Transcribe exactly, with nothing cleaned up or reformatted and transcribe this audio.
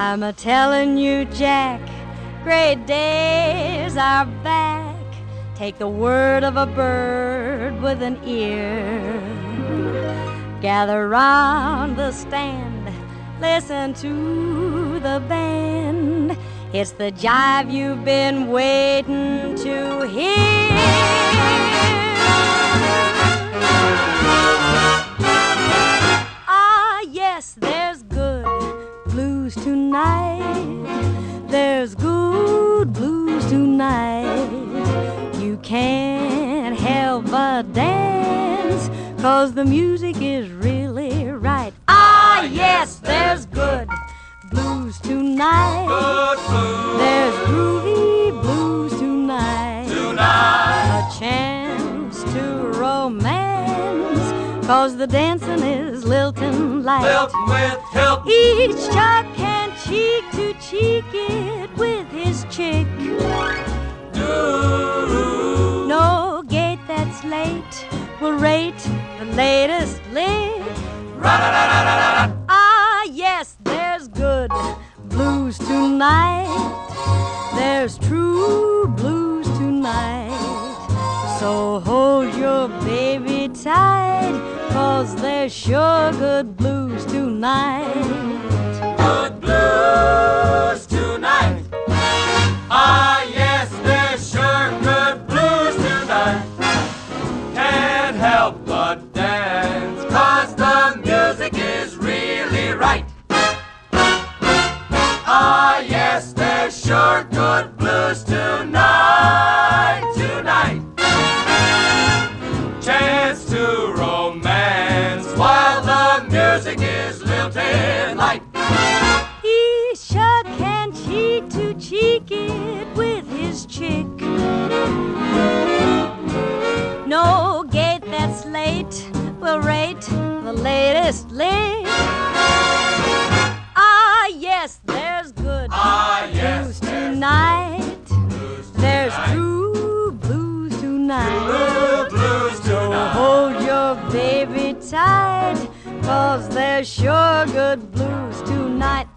I'm a telling you, Jack, great days are back. Take the word of a bird with an ear. Gather round the stand, listen to the band. It's the jive you've been waiting to hear. Ah, yes, there's good blues tonight. There's good blues tonight. You can't help but dance, 'cause the music is really right. Ah, yes, there's good blues tonight. Good blues. There's groovy blues tonight. Tonight. A chance to romance, 'cause the dancing is lilting light. Lilting with help. Each chuck can cheek to cheek it with his chick. Do. No gate that's late will rate the latest lick. Ra-da-da-da-da-da. Ah, yes, there's good blues tonight. There's true blues tonight. So hold your baby tight, 'cause there's sure good blues tonight. Good blues tonight. Ah, yes, there's sure good blues tonight. Can't help but dance, 'cause the music is really right. Ah, yes, there's sure good blues tonight, tonight. Chance to romance while the music is lilting light. He sure can cheek to cheek it with his chick. No gate that's late will rate the latest lick. Ah, yes, there's good Ah, yes, blues there's tonight. blues There's tonight. true blues tonight. True blues So tonight. hold your baby tight, 'cause there's sure good blues tonight.